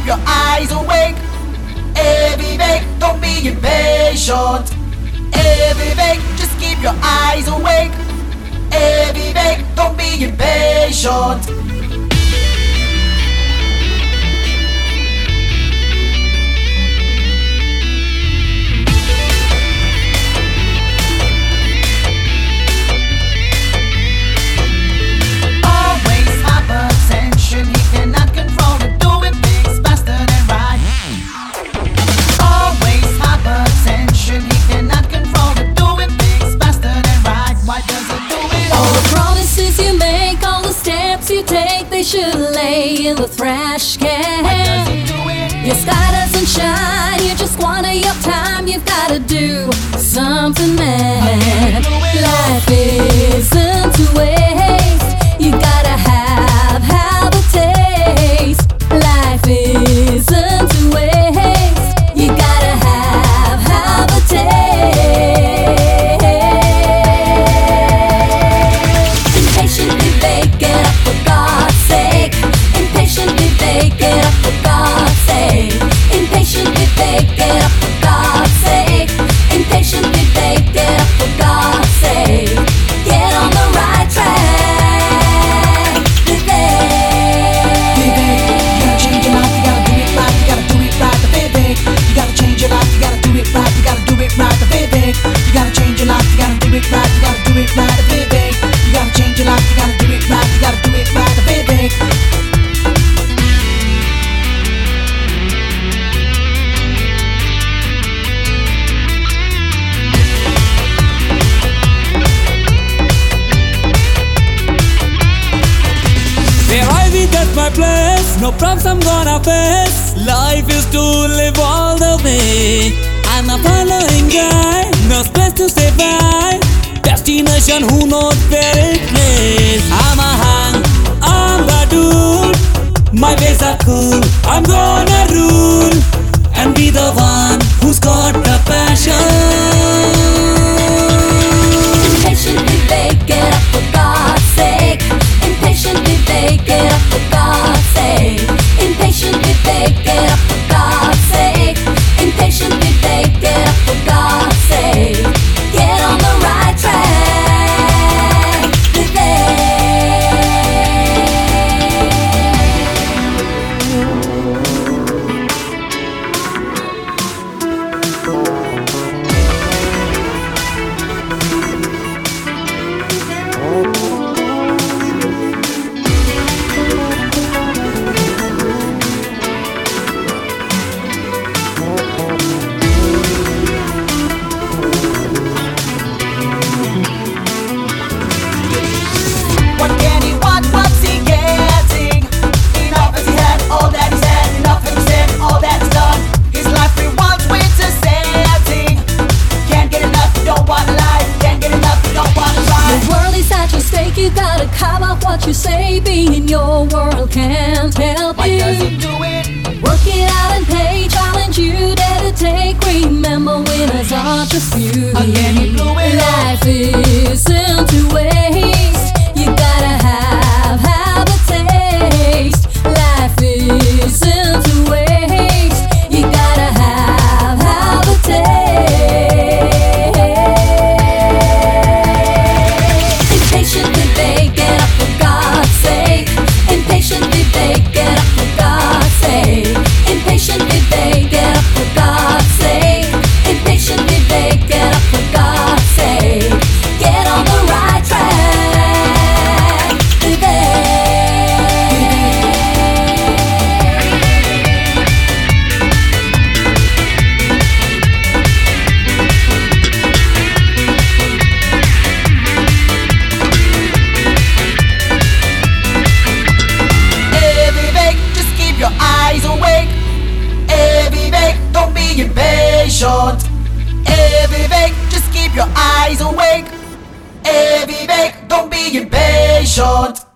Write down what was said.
your eyes awake. Hey Vivek, don't be impatient. Hey Vivek, just keep your eyes awake. Hey Vivek, don't be impatient. You take, they should lay in the trash can. Your sky doesn't shine, you just squander your time. You've gotta do something, man. Life isn't to waste. You gotta have a taste. Life isn't to waste. You gotta have a taste. Impatiently bake it up, for God's sake. Impatiently bake it up, for God's sake. Impatiently bake it up, for God's sake. Impatiently bake it up, for God's sake. Get on the right track. Vivek, you gotta change your life, you gotta do it right, you gotta do it right, Vivek. You gotta change your life, you gotta do it right, you gotta do it right, Vivek. You gotta change your life, you gotta do it right, you gotta do it right, Vivek. Where I be, that's my place. No problems I'm gonna face. Life is to live all the way. I'm a following guy, no space to stay by. Destination, who knows where it plays. I'm a hang, I'm the dude. My ways are cool, I'm gonna rule and be the one who's got the passion. Impatiently bake it up, for God's sake. Impatiently bake it up, for God's sake. Impatiently bake it up, for God's sake. Impatiently bake it up, for God's sake. Get on the right track. Vivek. What can he want? What's he getting? Enough as he had, all that he's had. Enough as he said, all that he's done. His life rewards winter setting. Can't get enough, you don't want a life. Can't get enough, you don't want a The life. world is at your stake, you gotta carve out what you say. Being in your world can't help Why you. does he do it? Work it out and play, challenge you, dare to take. Remember, winners are just few. Again he blew it up. Life isn't to waste. You gotta have a taste. Life isn't to waste. You gotta have a taste. Impatiently bake it up, for God's sake. Impatiently bake it up, for God's sake. Impatiently bake it up, for God's sake. Impatiently bake it up, for God's sake. Get on the right track. Vivek. Hey Vivek, just keep your eyes awake. Hey Vivek, don't be impatient. Hey Vivek, just keep your eyes awake. Hey Vivek, don't be impatient.